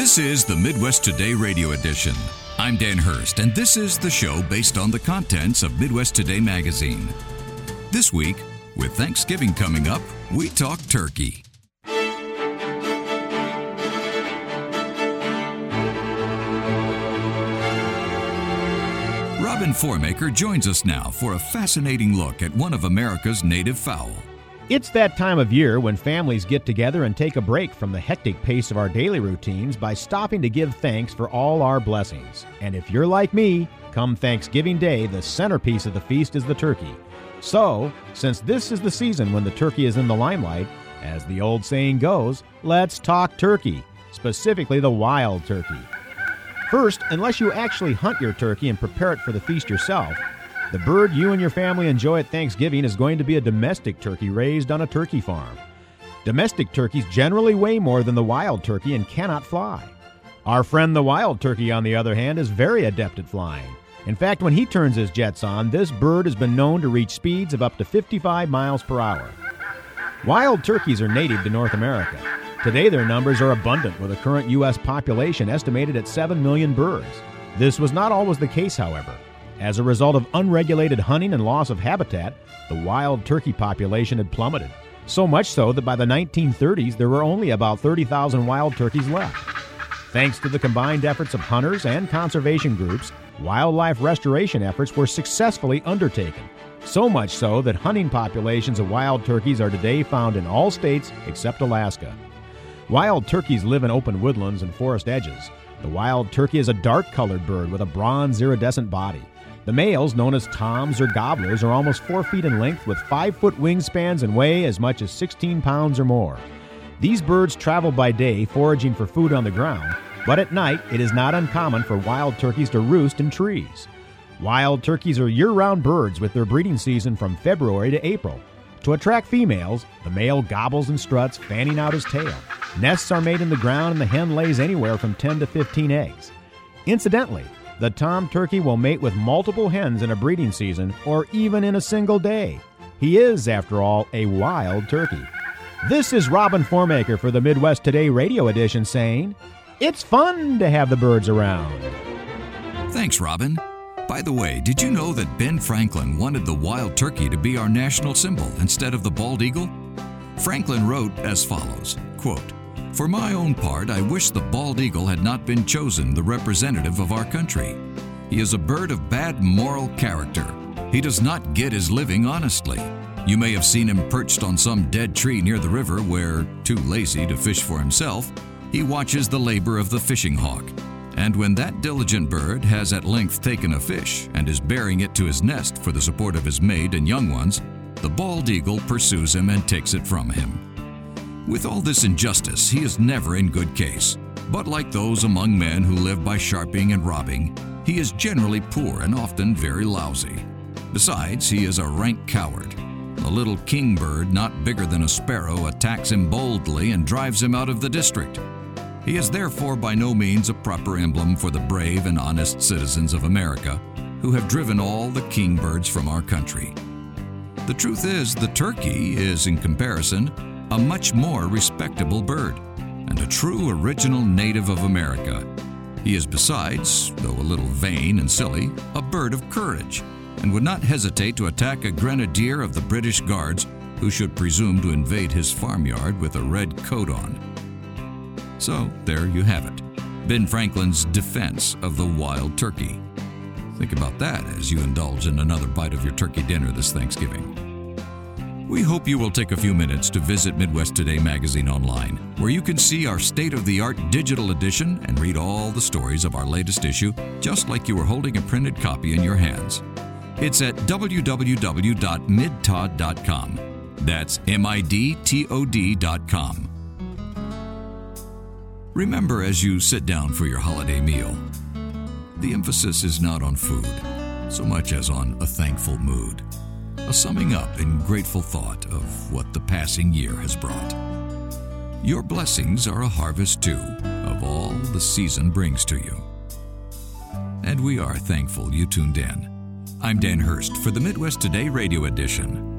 This is the Midwest Today Radio Edition. I'm Dan Hurst, and this is the show based on the contents of Midwest Today magazine. This week, with Thanksgiving coming up, we talk turkey. Robin Formaker joins us now for a fascinating look at one of America's native fowl. It's that time of year when families get together and take a break from the hectic pace of our daily routines by stopping to give thanks for all our blessings. And if you're like me, come Thanksgiving Day, the centerpiece of the feast is the turkey. So, since this is the season when the turkey is in the limelight, as the old saying goes, let's talk turkey, specifically the wild turkey. First, unless you actually hunt your turkey and prepare it for the feast yourself, the bird you and your family enjoy at Thanksgiving is going to be a domestic turkey raised on a turkey farm. Domestic turkeys generally weigh more than the wild turkey and cannot fly. Our friend the wild turkey, on the other hand, is very adept at flying. In fact, when he turns his jets on, this bird has been known to reach speeds of up to 55 miles per hour. Wild turkeys are native to North America. Today their numbers are abundant, with a current U.S. population estimated at 7 million birds. This was not always the case, however. As a result of unregulated hunting and loss of habitat, the wild turkey population had plummeted. So much so that by the 1930s, there were only about 30,000 wild turkeys left. Thanks to the combined efforts of hunters and conservation groups, wildlife restoration efforts were successfully undertaken. So much so that hunting populations of wild turkeys are today found in all states except Alaska. Wild turkeys live in open woodlands and forest edges. The wild turkey is a dark-colored bird with a bronze iridescent body. The males, known as toms or gobblers, are almost 4 feet in length with 5-foot wingspans and weigh as much as 16 pounds or more. These birds travel by day foraging for food on the ground, but at night it is not uncommon for wild turkeys to roost in trees. Wild turkeys are year-round birds with their breeding season from February to April. To attract females, the male gobbles and struts, fanning out his tail. Nests are made in the ground and the hen lays anywhere from 10 to 15 eggs. Incidentally, the tom turkey will mate with multiple hens in a breeding season or even in a single day. He is, after all, a wild turkey. This is Robin Formaker for the Midwest Today Radio Edition saying, it's fun to have the birds around. Thanks, Robin. By the way, did you know that Ben Franklin wanted the wild turkey to be our national symbol instead of the bald eagle? Franklin wrote as follows, quote, "For my own part, I wish the bald eagle had not been chosen the representative of our country. He is a bird of bad moral character. He does not get his living honestly. You may have seen him perched on some dead tree near the river where, too lazy to fish for himself, he watches the labor of the fishing hawk. And when that diligent bird has at length taken a fish and is bearing it to his nest for the support of his mate and young ones, the bald eagle pursues him and takes it from him. With all this injustice, he is never in good case. But like those among men who live by sharping and robbing, he is generally poor and often very lousy. Besides, he is a rank coward. A little kingbird not bigger than a sparrow attacks him boldly and drives him out of the district. He is therefore by no means a proper emblem for the brave and honest citizens of America who have driven all the kingbirds from our country. The truth is, the turkey is, in comparison, a much more respectable bird, and a true original native of America. He is besides, though a little vain and silly, a bird of courage, and would not hesitate to attack a grenadier of the British Guards who should presume to invade his farmyard with a red coat on. So, there you have it, Ben Franklin's defense of the wild turkey. Think about that as you indulge in another bite of your turkey dinner this Thanksgiving. We hope you will take a few minutes to visit Midwest Today magazine online, where you can see our state-of-the-art digital edition and read all the stories of our latest issue, just like you were holding a printed copy in your hands. It's at www.midtod.com. That's MIDTOD.com. Remember, as you sit down for your holiday meal, the emphasis is not on food, so much as on a thankful mood, a summing up in grateful thought of what the passing year has brought. Your blessings are a harvest, too, of all the season brings to you. And we are thankful you tuned in. I'm Dan Hurst for the Midwest Today Radio Edition.